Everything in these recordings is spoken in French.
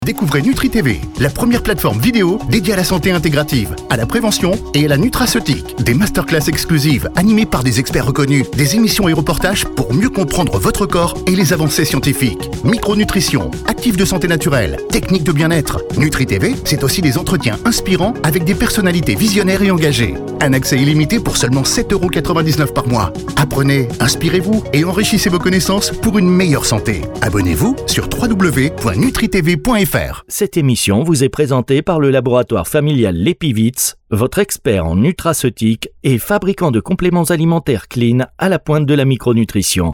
Découvrez NutriTV, la première plateforme vidéo dédiée à la santé intégrative, à la prévention et à la nutraceutique. Des masterclass exclusives animées par des experts reconnus, des émissions et reportages pour mieux comprendre votre corps et les avancées scientifiques. Micronutrition, actifs de santé naturelle, techniques de bien-être. NutriTV, c'est aussi des entretiens inspirants avec des personnalités visionnaires et engagées. Un accès illimité pour seulement 7,99 € par mois. Apprenez, inspirez-vous et enrichissez vos connaissances pour une meilleure santé. Abonnez-vous sur www.nutritv.fr. Cette émission vous est présentée par le laboratoire familial Lepivitz, votre expert en nutraceutique et fabricant de compléments alimentaires clean à la pointe de la micronutrition.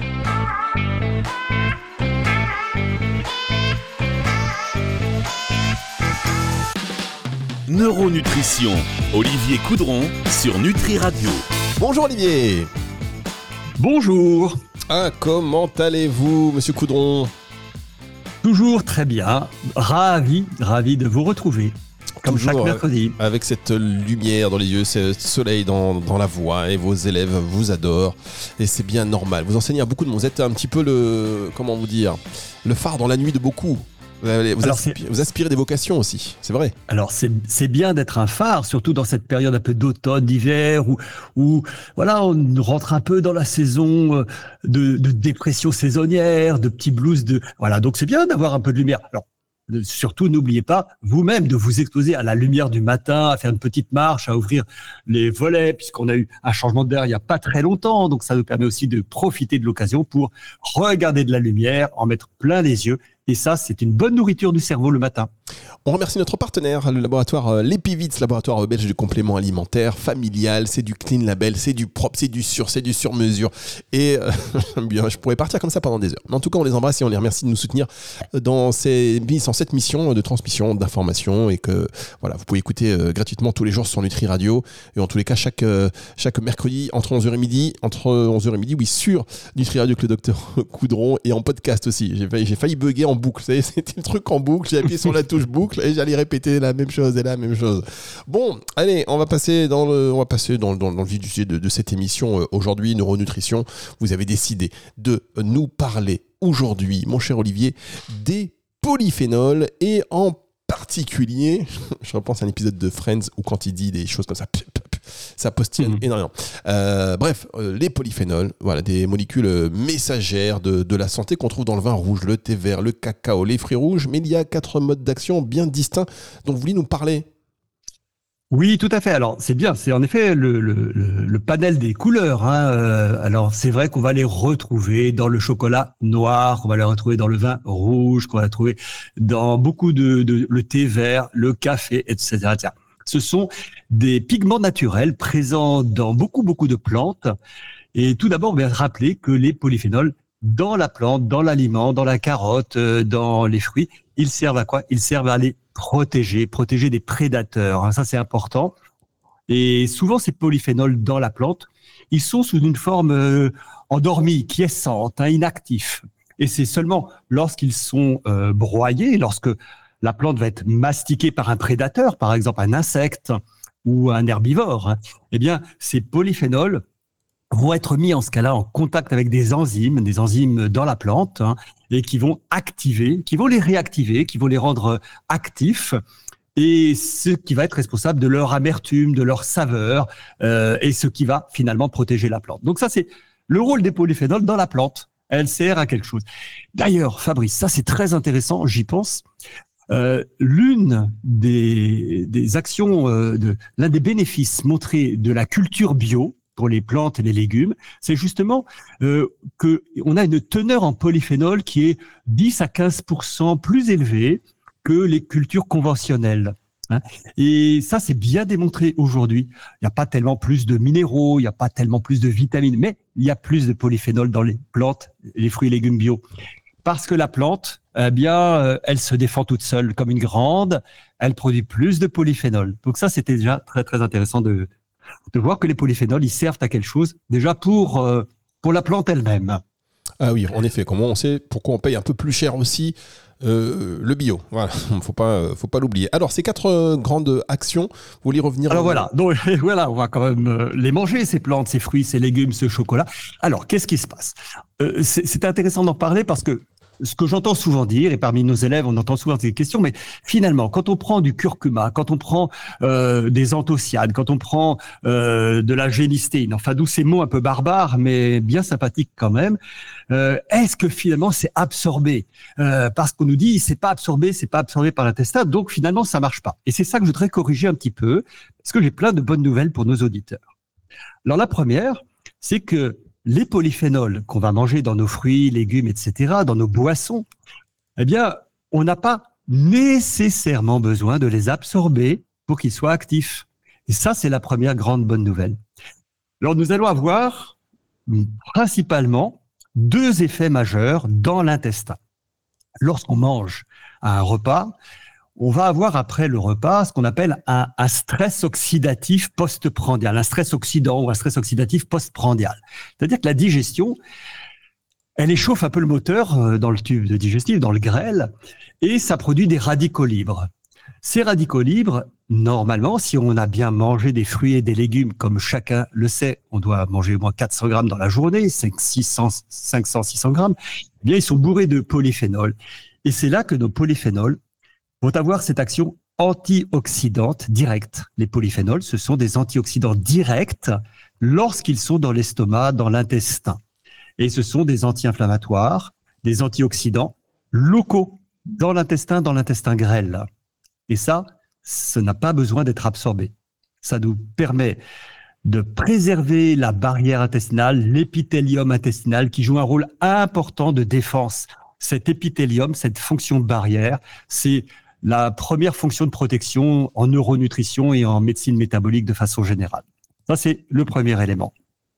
Neuronutrition, Olivier Coudron sur Nutri Radio. Bonjour Olivier. Bonjour. Comment allez-vous, monsieur Coudron ? Toujours très bien, ravi de vous retrouver, comme toujours chaque mercredi. Avec cette lumière dans les yeux, ce soleil dans la voix, et vos élèves vous adorent, et c'est bien normal. Vous enseignez à beaucoup de monde, vous êtes un petit peu le phare dans la nuit de beaucoup. Vous aspirez des vocations aussi, c'est vrai. Alors c'est bien d'être un phare, surtout dans cette période un peu d'automne, d'hiver, où voilà, on rentre un peu dans la saison de dépression saisonnière, de petits blues, voilà. Donc c'est bien d'avoir un peu de lumière. Alors surtout, n'oubliez pas vous-même de vous exposer à la lumière du matin, à faire une petite marche, à ouvrir les volets, puisqu'on a eu un changement d'air il n'y a pas très longtemps. Donc ça nous permet aussi de profiter de l'occasion pour regarder de la lumière, en mettre plein les yeux. Et ça, c'est une bonne nourriture du cerveau le matin. On remercie notre partenaire, le laboratoire Lepivitz, laboratoire belge du complément alimentaire familial. C'est du clean label, c'est du propre, c'est du sûr, c'est du sur-mesure. Et je pourrais partir comme ça pendant des heures. Mais en tout cas, on les embrasse et on les remercie de nous soutenir dans cette mission de transmission d'informations. Et que voilà, vous pouvez écouter gratuitement tous les jours sur Nutri Radio. Et en tous les cas, chaque mercredi, entre 11h et midi, oui, sur Nutri Radio avec le docteur Coudron et en podcast aussi. J'ai failli bugger en boucle. Vous savez, c'était le truc en boucle. J'ai appuyé sur la touche boucle et j'allais répéter la même chose. Bon, allez, on va passer dans le vif du sujet de cette émission. Aujourd'hui, Neuronutrition, vous avez décidé de nous parler aujourd'hui, mon cher Olivier, des polyphénols et en particulier, je repense à un épisode de Friends où quand il dit des choses comme ça postillonne énormément. Les polyphénols, voilà, des molécules messagères de la santé qu'on trouve dans le vin rouge, le thé vert, le cacao, les fruits rouges, mais il y a 4 modes d'action bien distincts dont vous voulez nous parler. Oui, tout à fait. Alors, c'est bien. C'est en effet le panel des couleurs. Alors, c'est vrai qu'on va les retrouver dans le chocolat noir, qu'on va les retrouver dans le vin rouge, qu'on va les retrouver dans beaucoup le thé vert, le café, etc., etc. Ce sont des pigments naturels présents dans beaucoup de plantes. Et tout d'abord, on va rappeler que les polyphénols, dans la plante, dans l'aliment, dans la carotte, dans les fruits, ils servent à quoi ? Ils servent à les protéger des prédateurs. Ça, c'est important. Et souvent, ces polyphénols dans la plante, ils sont sous une forme endormie, quiescente, inactifs. Et c'est seulement lorsqu'ils sont broyés, lorsque la plante va être mastiquée par un prédateur, par exemple un insecte ou un herbivore, eh bien, ces polyphénols vont être mis en ce cas-là en contact avec des enzymes dans la plante, et qui vont les réactiver, qui vont les rendre actifs, et ce qui va être responsable de leur amertume, de leur saveur, et ce qui va finalement protéger la plante. Donc ça, c'est le rôle des polyphénols dans la plante. Elle sert à quelque chose. D'ailleurs, Fabrice, ça c'est très intéressant, j'y pense. L'une des actions, l'un des bénéfices montrés de la culture bio pour les plantes et les légumes, c'est justement qu'on a une teneur en polyphénol qui est 10 à 15% plus élevée que les cultures conventionnelles. Et ça, c'est bien démontré aujourd'hui. Il n'y a pas tellement plus de minéraux, il n'y a pas tellement plus de vitamines, mais il y a plus de polyphénol dans les plantes, les fruits et légumes bio. Parce que la plante, elle se défend toute seule comme une grande, elle produit plus de polyphénol. Donc ça, c'était déjà très, très intéressant de voir que les polyphénols, ils servent à quelque chose, déjà pour la plante elle-même. Ah oui, en effet, comment on sait pourquoi on paye un peu plus cher aussi le bio. Voilà, faut pas l'oublier. Alors, ces 4 grandes actions, vous voulez revenir? Alors voilà, donc voilà, on va quand même les manger, ces plantes, ces fruits, ces légumes, ce chocolat. Alors, qu'est-ce qui se passe? C'est intéressant d'en parler parce que ce que j'entends souvent dire, et parmi nos élèves, on entend souvent ces questions, mais finalement, quand on prend du curcuma, quand on prend des anthocyanes, quand on prend de la génistéine, enfin d'où ces mots un peu barbares, mais bien sympathiques quand même, est-ce que finalement c'est absorbé parce qu'on nous dit c'est pas absorbé par l'intestin, donc finalement ça marche pas. Et c'est ça que je voudrais corriger un petit peu, parce que j'ai plein de bonnes nouvelles pour nos auditeurs. Alors la première, c'est que les polyphénols qu'on va manger dans nos fruits, légumes, etc., dans nos boissons, eh bien, on n'a pas nécessairement besoin de les absorber pour qu'ils soient actifs. Et ça, c'est la première grande bonne nouvelle. Alors, nous allons avoir principalement 2 effets majeurs dans l'intestin. Lorsqu'on mange à un repas, on va avoir après le repas ce qu'on appelle un stress oxydatif post-prandial, un stress oxydant ou un stress oxydatif post-prandial. C'est-à-dire que la digestion, elle échauffe un peu le moteur dans le tube digestif, dans le grêle, et ça produit des radicaux libres. Ces radicaux libres, normalement, si on a bien mangé des fruits et des légumes, comme chacun le sait, on doit manger au moins 400 grammes dans la journée, 500-600 grammes, eh bien, ils sont bourrés de polyphénols. Et c'est là que nos polyphénols vont avoir cette action antioxydante directe. Les polyphénols, ce sont des antioxydants directs lorsqu'ils sont dans l'estomac, dans l'intestin. Et ce sont des anti-inflammatoires, des antioxydants locaux dans l'intestin grêle. Et ça n'a pas besoin d'être absorbé. Ça nous permet de préserver la barrière intestinale, l'épithélium intestinal qui joue un rôle important de défense. Cet épithélium, cette fonction barrière, c'est la première fonction de protection en neuronutrition et en médecine métabolique de façon générale. Ça, c'est le premier élément.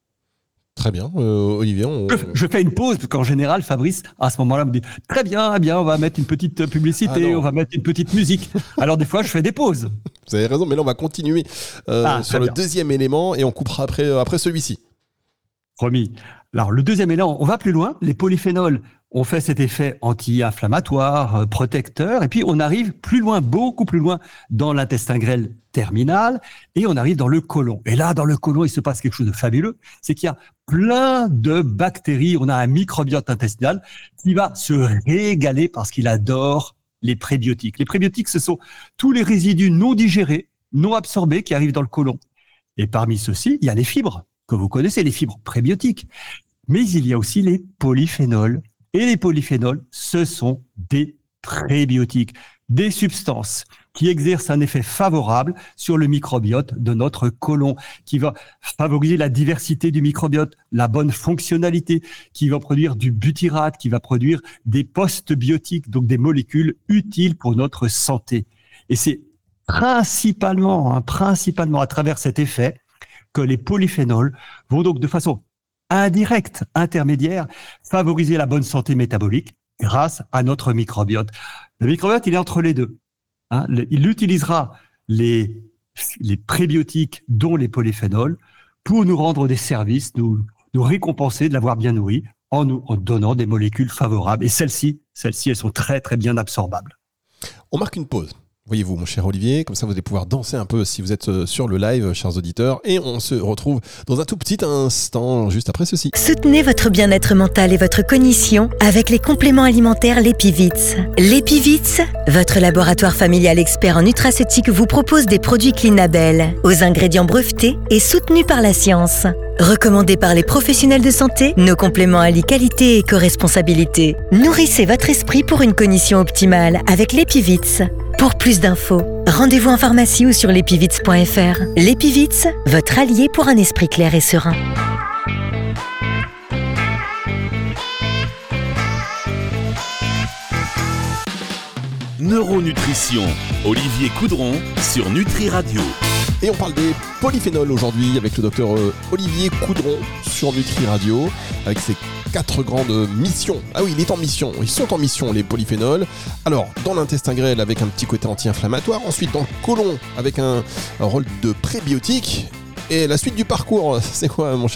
Très bien, Olivier. Je fais une pause, parce qu'en général, Fabrice, à ce moment-là, me dit « Très bien, eh bien, on va mettre une petite publicité, on va mettre une petite musique. » Alors, des fois, je fais des pauses. Vous avez raison, mais là, on va continuer sur le deuxième élément et on coupera après celui-ci. Promis. Alors, le deuxième élément, on va plus loin. Les polyphénols ont fait cet effet anti-inflammatoire, protecteur, et puis on arrive plus loin, beaucoup plus loin, dans l'intestin grêle terminal, et on arrive dans le côlon. Et là, dans le côlon, il se passe quelque chose de fabuleux, c'est qu'il y a plein de bactéries, on a un microbiote intestinal qui va se régaler parce qu'il adore les prébiotiques. Les prébiotiques, ce sont tous les résidus non digérés, non absorbés qui arrivent dans le côlon. Et parmi ceux-ci, il y a les fibres, que vous connaissez, les fibres prébiotiques. Mais il y a aussi les polyphénols. Et les polyphénols, ce sont des prébiotiques, des substances qui exercent un effet favorable sur le microbiote de notre côlon, qui va favoriser la diversité du microbiote, la bonne fonctionnalité, qui va produire du butyrate, qui va produire des postbiotiques, donc des molécules utiles pour notre santé. Et c'est principalement à travers cet effet que les polyphénols vont donc de façon indirecte, intermédiaire, favoriser la bonne santé métabolique grâce à notre microbiote. Le microbiote, il est entre les deux. Il utilisera les prébiotiques, dont les polyphénols, pour nous rendre des services, nous récompenser de l'avoir bien nourri en nous donnant des molécules favorables. Et celles-ci, elles sont très, très bien absorbables. On marque une pause. Voyez-vous, mon cher Olivier, comme ça vous allez pouvoir danser un peu si vous êtes sur le live, chers auditeurs. Et on se retrouve dans un tout petit instant, juste après ceci. Soutenez votre bien-être mental et votre cognition avec les compléments alimentaires L'Epivits. L'Epivits, votre laboratoire familial expert en nutraceutique, vous propose des produits Clean Label, aux ingrédients brevetés et soutenus par la science. Recommandés par les professionnels de santé, nos compléments allient qualité et éco-responsabilité. Nourrissez votre esprit pour une cognition optimale avec L'Epivits. Pour plus d'infos, rendez-vous en pharmacie ou sur lepivits.fr. L'Epivits, votre allié pour un esprit clair et serein. Neuronutrition, Olivier Coudron sur Nutri Radio. Et on parle des polyphénols aujourd'hui avec le docteur Olivier Coudron sur Nutri Radio, avec ses 4 grandes missions. Ah oui, ils sont en mission, les polyphénols. Alors, dans l'intestin grêle avec un petit côté anti-inflammatoire, ensuite dans le côlon avec un rôle de prébiotique. Et la suite du parcours, c'est quoi, mon cher Olivier ?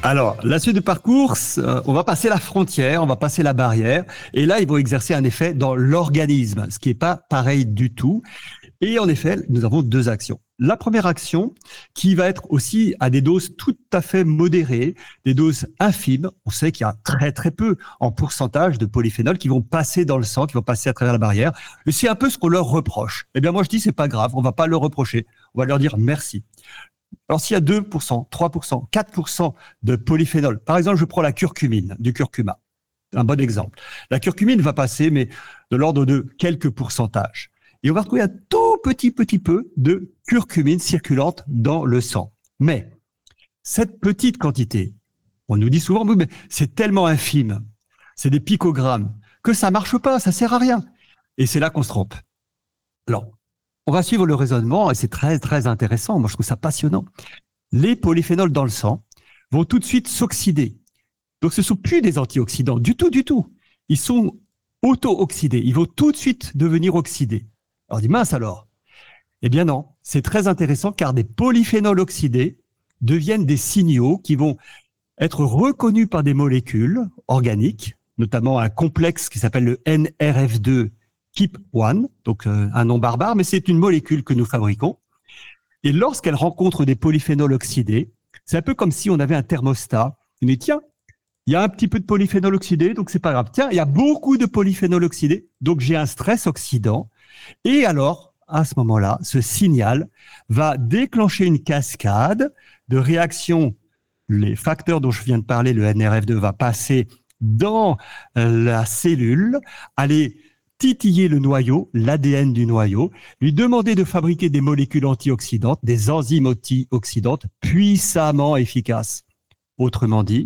Alors, la suite du parcours, on va passer la frontière, on va passer la barrière, et là, ils vont exercer un effet dans l'organisme, ce qui n'est pas pareil du tout. Et en effet, nous avons 2 actions. La première action, qui va être aussi à des doses tout à fait modérées, des doses infimes. On sait qu'il y a très très peu en pourcentage de polyphénols qui vont passer dans le sang, qui vont passer à travers la barrière. Et c'est un peu ce qu'on leur reproche. Eh bien, moi, je dis, c'est pas grave, on va pas leur reprocher. On va leur dire merci. Alors, s'il y a 2%, 3%, 4% de polyphénol, par exemple, je prends la curcumine, du curcuma, un bon exemple. La curcumine va passer, mais de l'ordre de quelques pourcentages. Et on va retrouver un tout petit peu de curcumine circulante dans le sang. Mais cette petite quantité, on nous dit souvent, mais c'est tellement infime, c'est des picogrammes, que ça marche pas, ça sert à rien. Et c'est là qu'on se trompe. Alors, on va suivre le raisonnement, et c'est très, très intéressant. Moi, je trouve ça passionnant. Les polyphénols dans le sang vont tout de suite s'oxyder. Donc, ce ne sont plus des antioxydants du tout. Ils sont auto-oxydés. Ils vont tout de suite devenir oxydés. Alors, on dit, mince alors. Eh bien non, c'est très intéressant car des polyphénols oxydés deviennent des signaux qui vont être reconnus par des molécules organiques, notamment un complexe qui s'appelle le NRF2 KEAP1, donc un nom barbare, mais c'est une molécule que nous fabriquons. Et lorsqu'elle rencontre des polyphénols oxydés, c'est un peu comme si on avait un thermostat. On dit, tiens, il y a un petit peu de polyphénol oxydé, donc c'est pas grave. Tiens, il y a beaucoup de polyphénol oxydé, donc j'ai un stress oxydant. Et alors, à ce moment-là, ce signal va déclencher une cascade de réactions. Les facteurs dont je viens de parler, le NRF2, va passer dans la cellule, aller titiller le noyau, l'ADN du noyau, lui demander de fabriquer des molécules antioxydantes, des enzymes antioxydantes puissamment efficaces. Autrement dit,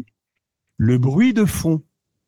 le bruit de fond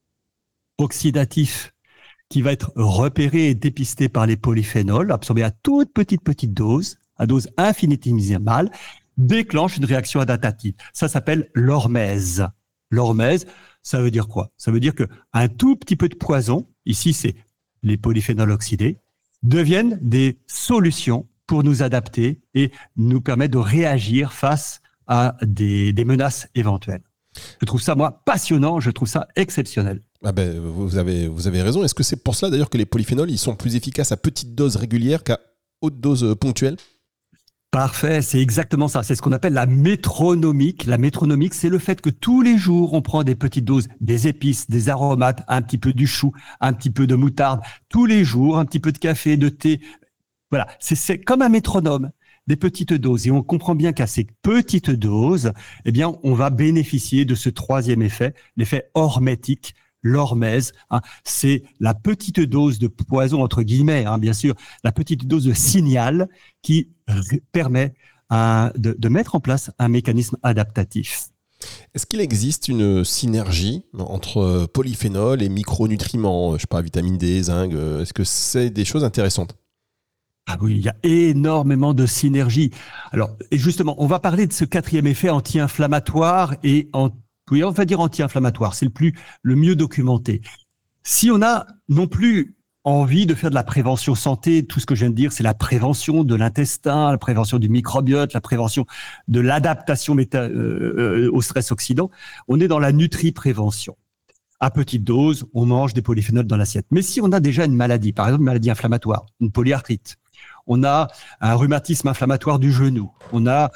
oxydatif qui va être repéré et dépisté par les polyphénols, absorbé à toute petite dose, à dose infinitésimale, déclenche une réaction adaptative. Ça s'appelle l'hormèse. L'hormèse, ça veut dire quoi? Ça veut dire qu'un tout petit peu de poison, ici c'est les polyphénols oxydés, deviennent des solutions pour nous adapter et nous permettre de réagir face à des menaces éventuelles. Je trouve ça, moi, passionnant, je trouve ça exceptionnel. Ah ben, vous avez raison. Est-ce que c'est pour cela d'ailleurs que les polyphénols ils sont plus efficaces à petite dose régulière qu'à haute dose ponctuelle? Parfait, c'est exactement ça. C'est ce qu'on appelle la métronomique. La métronomique, c'est le fait que tous les jours, on prend des petites doses, des épices, des aromates, un petit peu du chou, un petit peu de moutarde, tous les jours, un petit peu de café, de thé. Voilà, c'est comme un métronome, des petites doses. Et on comprend bien qu'à ces petites doses, eh bien, on va bénéficier de ce troisième effet, l'effet hormétique. L'hormèse, c'est la petite dose de poison, entre guillemets, bien sûr, la petite dose de signal qui permet de mettre en place un mécanisme adaptatif. Est-ce qu'il existe une synergie entre polyphénols et micronutriments, je sais pas, vitamine D, zinc, est-ce que c'est des choses intéressantes? Ah oui, il y a énormément de synergie. Alors, et justement, on va parler de ce quatrième effet anti-inflammatoire et oui, on va dire anti-inflammatoire, c'est le mieux documenté. Si on a non plus envie de faire de la prévention santé, tout ce que je viens de dire, c'est la prévention de l'intestin, la prévention du microbiote, la prévention de l'adaptation au stress oxydant, on est dans la nutri-prévention. À petite dose, on mange des polyphénols dans l'assiette. Mais si on a déjà une maladie, par exemple une maladie inflammatoire, une polyarthrite, on a un rhumatisme inflammatoire du genou, on a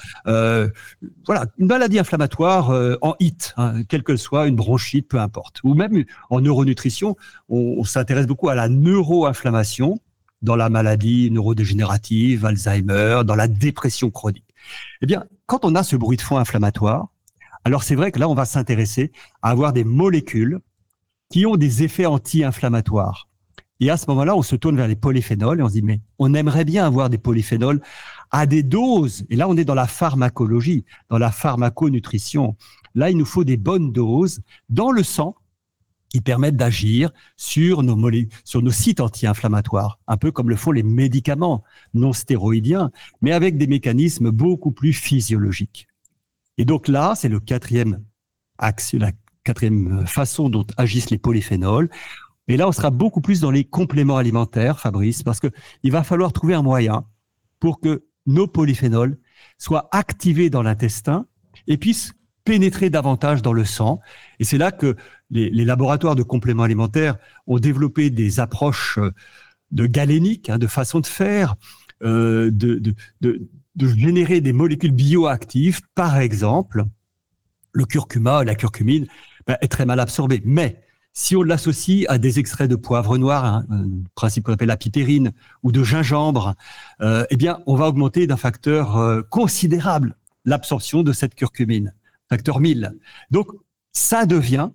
une maladie inflammatoire en HIT, quelle que soit, une bronchite, peu importe. Ou même en neuronutrition, on s'intéresse beaucoup à la neuroinflammation dans la maladie neurodégénérative, Alzheimer, dans la dépression chronique. Eh bien, quand on a ce bruit de fond inflammatoire, alors c'est vrai que là, on va s'intéresser à avoir des molécules qui ont des effets anti-inflammatoires. Et à ce moment-là, on se tourne vers les polyphénols et on se dit, mais on aimerait bien avoir des polyphénols à des doses. Et là, on est dans la pharmacologie, dans la pharmaconutrition. Là, il nous faut des bonnes doses dans le sang qui permettent d'agir sur nos sites anti-inflammatoires, un peu comme le font les médicaments non stéroïdiens, mais avec des mécanismes beaucoup plus physiologiques. Et donc là, c'est le quatrième axe, la quatrième façon dont agissent les polyphénols. Et là, on sera beaucoup plus dans les compléments alimentaires, Fabrice, parce que il va falloir trouver un moyen pour que nos polyphénols soient activés dans l'intestin et puissent pénétrer davantage dans le sang. Et c'est là que les laboratoires de compléments alimentaires ont développé des approches de galénique, de façon de faire, de générer des molécules bioactives. Par exemple, le curcuma, la curcumine, est très mal absorbé. Mais si on l'associe à des extraits de poivre noir, un principe qu'on appelle la pitérine, ou de gingembre, eh bien, on va augmenter d'un facteur considérable l'absorption de cette curcumine, facteur 1000. Donc, ça devient,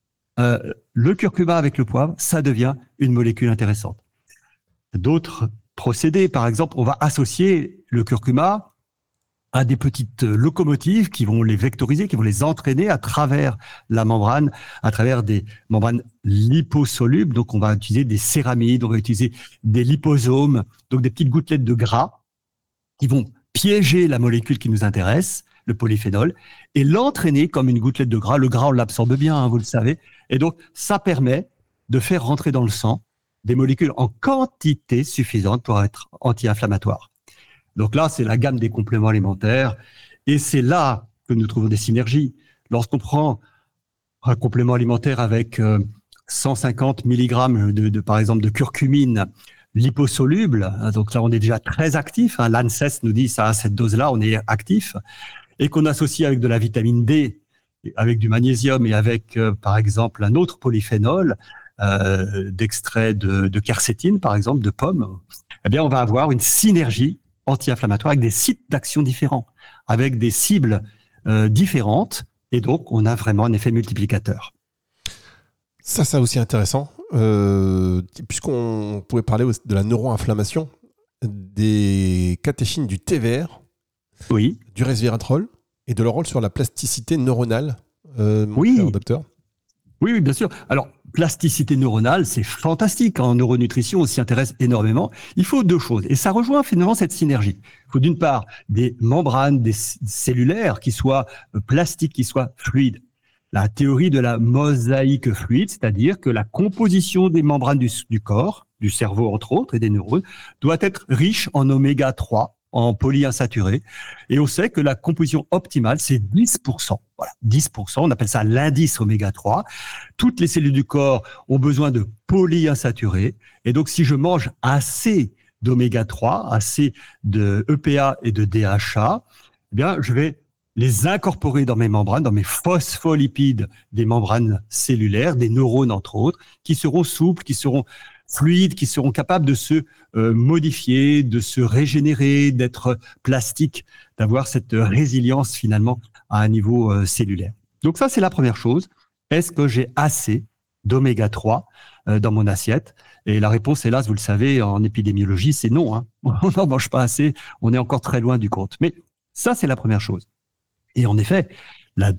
le curcuma avec le poivre, ça devient une molécule intéressante. D'autres procédés, par exemple, on va associer le curcuma à des petites locomotives qui vont les vectoriser, qui vont les entraîner à travers la membrane, à travers des membranes liposolubles. Donc, on va utiliser des céramides, on va utiliser des liposomes, donc des petites gouttelettes de gras qui vont piéger la molécule qui nous intéresse, le polyphénol, et l'entraîner comme une gouttelette de gras. Le gras, on l'absorbe bien, vous le savez. Et donc, ça permet de faire rentrer dans le sang des molécules en quantité suffisante pour être anti-inflammatoire. Donc là, c'est la gamme des compléments alimentaires. Et c'est là que nous trouvons des synergies. Lorsqu'on prend un complément alimentaire avec 150 mg par exemple, de curcumine liposoluble, donc là, on est déjà très actif. L'ANSES nous dit ça, à cette dose-là, on est actif. Et qu'on associe avec de la vitamine D, avec du magnésium et avec, par exemple, un autre polyphénol, d'extrait de quercétine, par exemple, de pomme, eh bien, on va avoir une synergie anti-inflammatoire avec des sites d'action différents, avec des cibles différentes, et donc on a vraiment un effet multiplicateur. Ça aussi intéressant, puisqu'on pouvait parler de la neuroinflammation, des catéchines du thé vert, oui, du resveratrol, et de leur rôle sur la plasticité neuronale, oui, cher docteur. Oui, bien sûr. Alors, plasticité neuronale, c'est fantastique. En neuronutrition, on s'y intéresse énormément. Il faut deux choses. Et ça rejoint finalement cette synergie. Il faut d'une part des membranes des cellulaires qui soient plastiques, qui soient fluides. La théorie de la mosaïque fluide, c'est-à-dire que la composition des membranes du corps, du cerveau entre autres, et des neurones, doit être riche en oméga 3, en polyinsaturés. Et on sait que la composition optimale, c'est 10%. Voilà, 10%, on appelle ça l'indice oméga 3. Toutes les cellules du corps ont besoin de polyinsaturés. Et donc, si je mange assez d'oméga 3, assez de EPA et de DHA, eh bien, je vais les incorporer dans mes membranes, dans mes phospholipides des membranes cellulaires, des neurones entre autres, qui seront souples, qui seront fluides, qui seront capables de se modifier, de se régénérer, d'être plastiques, d'avoir cette résilience finalement à un niveau cellulaire. Donc ça, c'est la première chose. Est-ce que j'ai assez d'oméga 3 dans mon assiette? Et la réponse, hélas, vous le savez, en épidémiologie, c'est non. On n'en mange pas assez, on est encore très loin du compte. Mais ça, c'est la première chose. Et en effet, le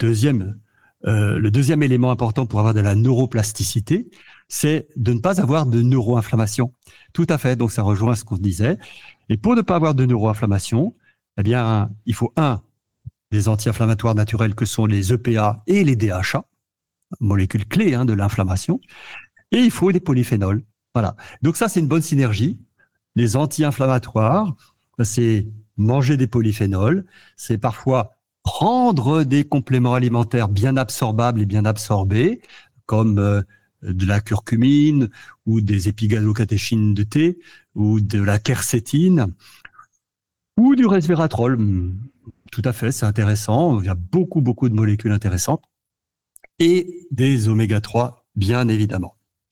deuxième élément important pour avoir de la neuroplasticité, c'est de ne pas avoir de neuroinflammation. Tout à fait, donc ça rejoint ce qu'on disait. Et pour ne pas avoir de neuroinflammation, eh bien, il faut des anti-inflammatoires naturels que sont les EPA et les DHA, molécules clés de l'inflammation, et il faut des polyphénols. Voilà. Donc ça, c'est une bonne synergie. Les anti-inflammatoires, c'est manger des polyphénols, c'est parfois prendre des compléments alimentaires bien absorbables et bien absorbés, comme de la curcumine ou des épigalocatéchines de thé ou de la quercétine ou du resveratrol. Tout à fait, c'est intéressant. Il y a beaucoup de molécules intéressantes et des oméga 3, bien évidemment.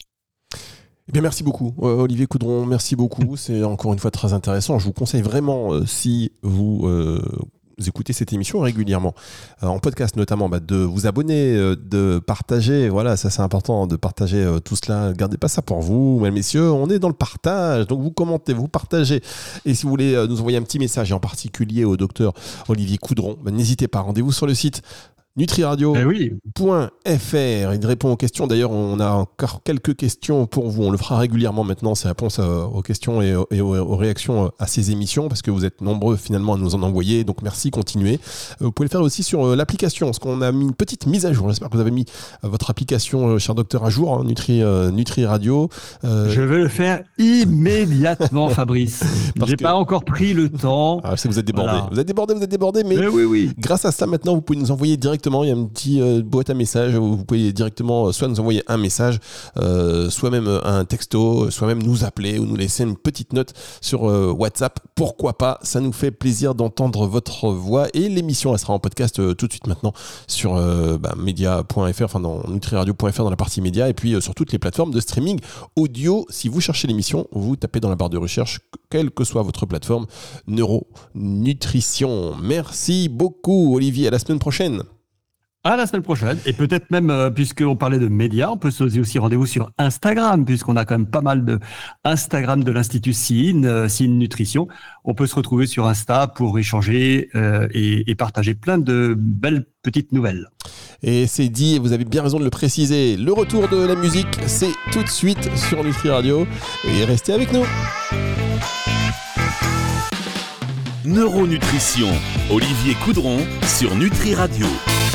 Eh bien, merci beaucoup, Olivier Coudron. Merci beaucoup. C'est encore une fois très intéressant. Je vous conseille vraiment, si vous écoutez cette émission régulièrement, en podcast notamment, de vous abonner, de partager. Voilà, ça c'est important, de partager tout cela. Gardez pas ça pour vous, mesdames, messieurs. On est dans le partage, donc vous commentez, vous partagez. Et si vous voulez nous envoyer un petit message, et en particulier au docteur Olivier Coudron, n'hésitez pas. Rendez-vous sur le site nutriradio.fr. Il répond aux questions. D'ailleurs, on a encore quelques questions pour vous. On le fera régulièrement maintenant, ces réponses aux questions et aux réactions à ces émissions, parce que vous êtes nombreux finalement à nous en envoyer. Donc merci, continuez. Vous pouvez le faire aussi sur l'application, parce qu'on a mis une petite mise à jour. J'espère que vous avez mis votre application, cher docteur, à jour, Nutri Radio. Je vais le faire immédiatement, Fabrice. J'ai pas encore pris le temps. Ah, je sais que vous êtes débordé. Voilà. Vous êtes débordé, mais oui. Grâce à ça, maintenant, vous pouvez nous envoyer directement directement. Il y a une petite boîte à messages où vous pouvez directement soit nous envoyer un message, soit même un texto, soit même nous appeler ou nous laisser une petite note sur WhatsApp. Pourquoi pas? Ça nous fait plaisir d'entendre votre voix et l'émission elle sera en podcast tout de suite maintenant sur media.fr, enfin dans nutriradio.fr dans la partie média et puis sur toutes les plateformes de streaming audio. Si vous cherchez l'émission, vous tapez dans la barre de recherche, quelle que soit votre plateforme, Neuronutrition. Merci beaucoup Olivier, à la semaine prochaine. À la semaine prochaine. Et peut-être même, puisqu'on parlait de médias, on peut se donner aussi rendez-vous sur Instagram, puisqu'on a quand même pas mal de Instagram de l'Institut SIN Nutrition. On peut se retrouver sur Insta pour échanger et partager plein de belles petites nouvelles. Et c'est dit, et vous avez bien raison de le préciser. Le retour de la musique, c'est tout de suite sur Nutri Radio. Et restez avec nous. Neuronutrition, Olivier Coudron sur Nutri Radio.